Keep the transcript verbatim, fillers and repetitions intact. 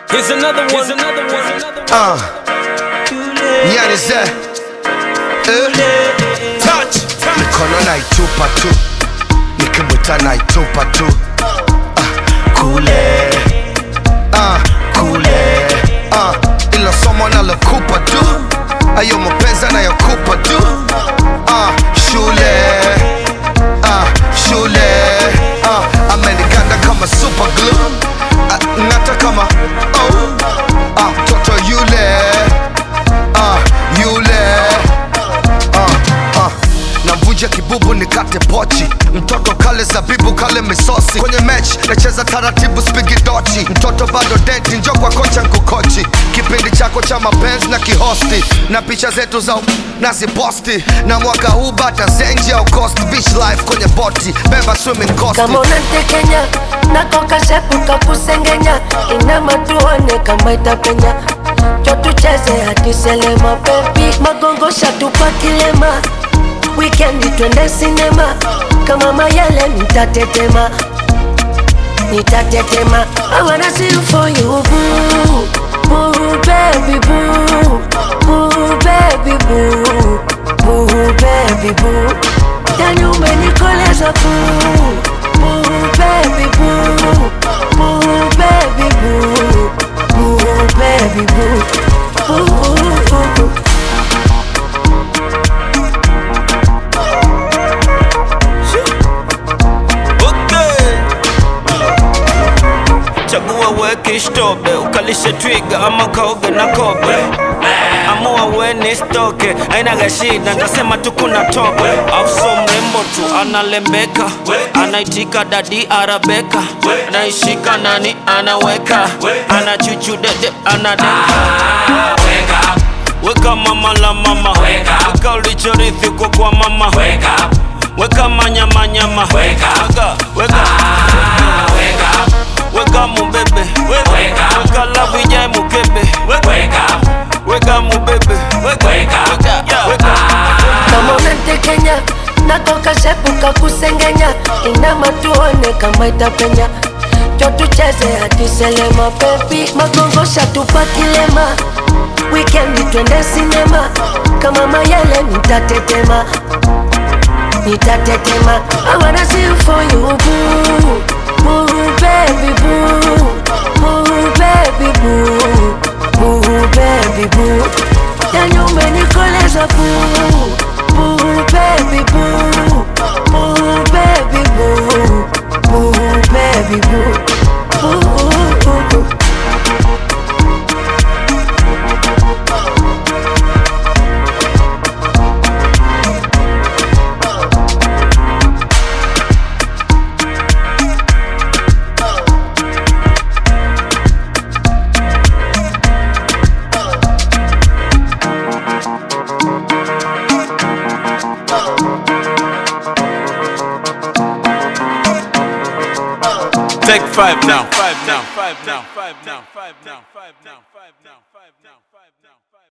Here's another one. Here's another one. Uh, Nyanize uh, touch mikono naitupa tu, nikimwita naitupa tu. uh, Kule uh, Kule uh, ilo somo nalokupa tu, ayo mapenzi nayokupa tu. uh, Shule uh, Shule uh, ameniganda kama super glue. uh, Ngata kama oh uh, toto yule uh, yule uh, uh. Namvunja kibubu nikate pochi, mtoto kale zabibu kale misosi. Kwenye match nacheza taratibu spigi dochi, mtoto bado denti njo kwa kocha nkukochi. Kipindi chako cha mapenzi na kihosti, na picha zetu za naziposti. Na mwaka huu bata zenji au cost beach life kwenye boti, beba swimming costi. Kama unantekenya nako kashepuka kusengenya, inama tuone kama itapenya. Jo tucheze hadi selema baby, magongo shatupa kilema. Weekendi twende sinema, kama mayele nitatetema, nitatetema. I wanna see you for you boo, boo baby boo, boo baby boo, boo baby boo. Yani umenikoleza boo, boo baby boo, boo baby boo, boo baby boo, boo, boo, boo. Chagua weke shtobe, ukalishe twiga ama kaoge na kobe. Amua we ni stoke, aina gashida, ndasema tu kuna tobe. Afso mrembo tu, analembeka, anaitika dadi arabeka. Naishika nani, anaweka, anachuchu dede, anadeka. Weka mama la mama, weka ulichorithi kwa kwa mama. Weka manyama nyama, weka, weka weka mubebe, weka love ijae mukebe. Weka mubebe, weka Kama unantekenya nako kashepuka kusengenya, inama tuone kama itapenya. Jo tucheze hadi selema baby, magongo shatupa kilema. Weekendi twende sinema, kama mayele nitatetema, nitatetema. I wanna see you for you boo, boo baby boo, boo baby boo, boo baby boo. Yani umenikoleza boo, boo baby boo, boo baby boo, boo baby boo, boo, boo, boo. Take five now, five now, five now, five now, five now, five now, five now, five now.